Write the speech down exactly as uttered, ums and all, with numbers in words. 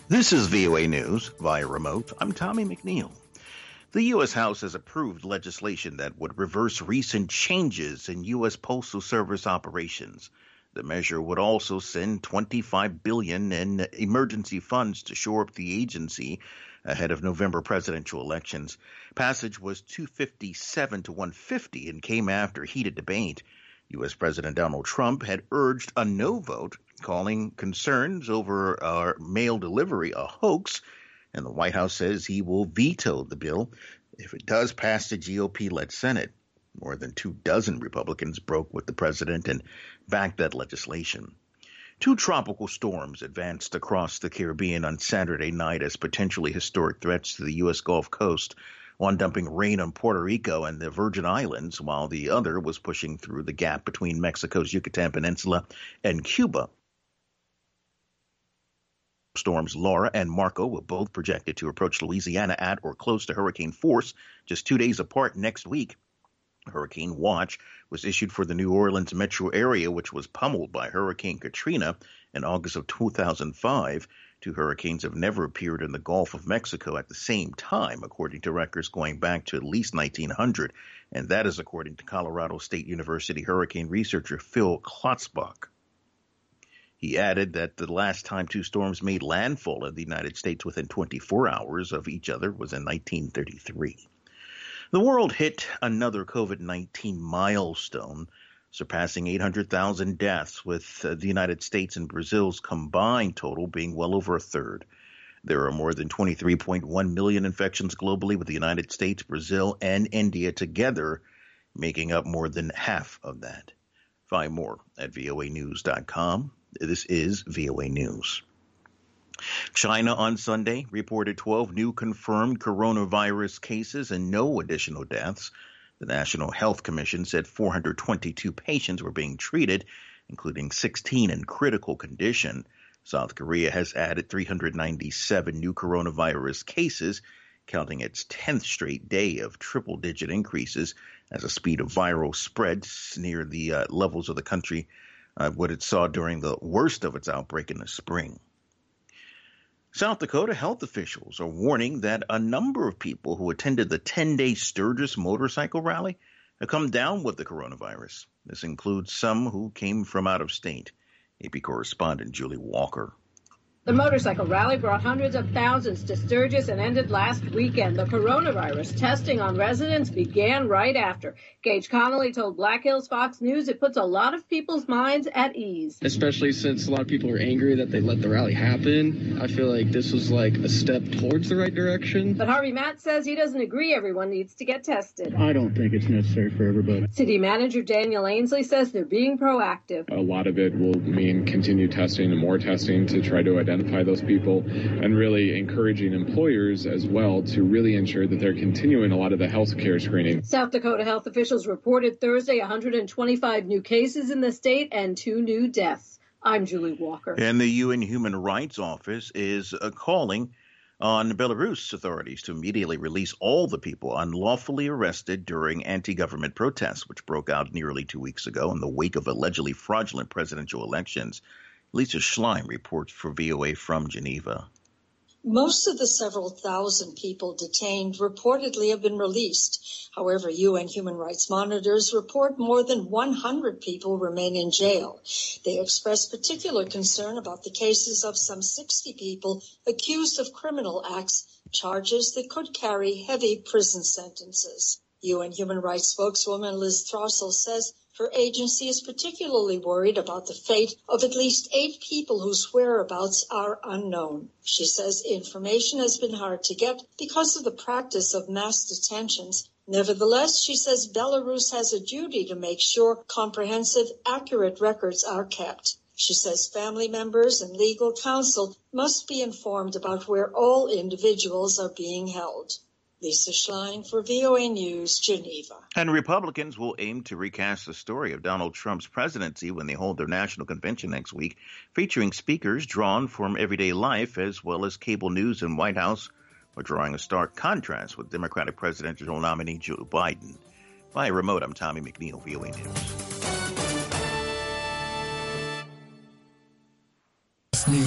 This is V O A News via remote. I'm Tommy McNeil. The U S House has approved legislation that would reverse recent changes in U S Postal Service operations. The measure would also send twenty-five billion dollars in emergency funds to shore up the agency ahead of November presidential elections. Passage was two fifty-seven to one fifty and came after heated debate. U S. President Donald Trump had urged a no vote, calling concerns over uh, mail delivery a hoax, and the White House says he will veto the bill if it does pass the G O P-led Senate. More than two dozen Republicans broke with the president and backed that legislation. Two tropical storms advanced across the Caribbean on Saturday night as potentially historic threats to the U S. Gulf Coast, one dumping rain on Puerto Rico and the Virgin Islands, while the other was pushing through the gap between Mexico's Yucatan Peninsula and Cuba. Storms Laura and Marco were both projected to approach Louisiana at or close to hurricane force just two days apart next week. Hurricane watch was issued for the New Orleans metro area, which was pummeled by Hurricane Katrina in August of two thousand five. Two hurricanes have never appeared in the Gulf of Mexico at the same time, according to records going back to at least nineteen hundred, and that is according to Colorado State University hurricane researcher Phil Klotzbach. He added that the last time two storms made landfall in the United States within twenty-four hours of each other was in nineteen thirty-three. The world hit another COVID nineteen milestone, surpassing eight hundred thousand deaths, with uh, the United States and Brazil's combined total being well over a third. There are more than twenty-three point one million infections globally, with the United States, Brazil, and India together making up more than half of that. Find more at V O A news dot com. This is V O A News. China on Sunday reported twelve new confirmed coronavirus cases and no additional deaths. The National Health Commission said four hundred twenty-two patients were being treated, including sixteen in critical condition. South Korea has added three hundred ninety-seven new coronavirus cases, counting its tenth straight day of triple-digit increases as the speed of viral spread near the uh, levels of the country uh, what it saw during the worst of its outbreak in the spring. South Dakota health officials are warning that a number of people who attended the ten-day Sturgis motorcycle rally have come down with the coronavirus. This includes some who came from out of state. A P correspondent Julie Walker. The motorcycle rally brought hundreds of thousands to Sturgis and ended last weekend. The coronavirus testing on residents began right after. Gage Connolly told Black Hills Fox News it puts a lot of people's minds at ease. Especially since a lot of people are angry that they let the rally happen. I feel like this was like a step towards the right direction. But Harvey Matt says he doesn't agree everyone needs to get tested. I don't think it's necessary for everybody. City Manager Daniel Ainsley says they're being proactive. A lot of it will mean continued testing and more testing to try to identify those people, and really encouraging employers as well to really ensure that they're continuing a lot of the health care screening. South Dakota health officials reported Thursday one hundred twenty-five new cases in the state and two new deaths. I'm Julie Walker. And the U N Human Rights Office is uh, calling on Belarus authorities to immediately release all the people unlawfully arrested during anti-government protests, which broke out nearly two weeks ago in the wake of allegedly fraudulent presidential elections. Lisa Schlein reports for V O A from Geneva. Most of the several thousand people detained reportedly have been released. However, U N human rights monitors report more than one hundred people remain in jail. They express particular concern about the cases of some sixty people accused of criminal acts, charges that could carry heavy prison sentences. U N human rights spokeswoman Liz Throssell says her agency is particularly worried about the fate of at least eight people whose whereabouts are unknown. She says information has been hard to get because of the practice of mass detentions. Nevertheless, she says Belarus has a duty to make sure comprehensive, accurate records are kept. She says family members and legal counsel must be informed about where all individuals are being held. Lisa Schlein for V O A News, Geneva. And Republicans will aim to recast the story of Donald Trump's presidency when they hold their national convention next week, featuring speakers drawn from everyday life as well as cable news and White House, are drawing a stark contrast with Democratic presidential nominee Joe Biden. Via remote, I'm Tommy McNeil, V O A News.